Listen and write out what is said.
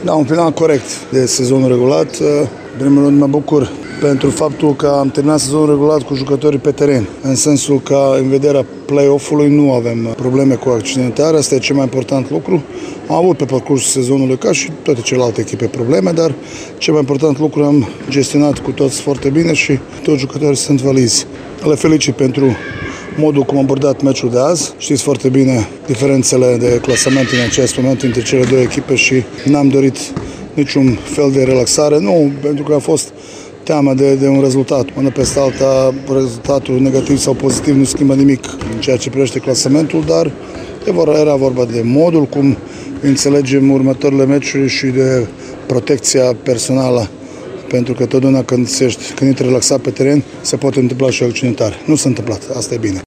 Da, un final corect de sezonul regulat. În primul rând mă bucur pentru faptul că am terminat sezonul regulat cu jucătorii pe teren, în sensul că în vederea play-off-ului nu avem probleme cu accidentare, asta e cel mai important lucru. Am avut pe parcursul sezonului, ca și toate celelalte echipe, probleme, dar cel mai important lucru am gestionat cu toți foarte bine și toți jucătorii sunt valizi. Le felicit pentru modul cum am abordat meciul de azi. Știți foarte bine diferențele de clasament în acest moment între cele două echipe și n-am dorit niciun fel de relaxare, nu pentru că a fost teama de un rezultat. Până peste alta, rezultatul negativ sau pozitiv nu schimbă nimic în ceea ce privește clasamentul, dar era vorba de modul cum înțelegem următoarele meciuri și de protecția personală. Pentru că totdeauna când intri relaxat pe teren, se poate întâmpla și accidentare. Nu s-a întâmplat, asta e bine.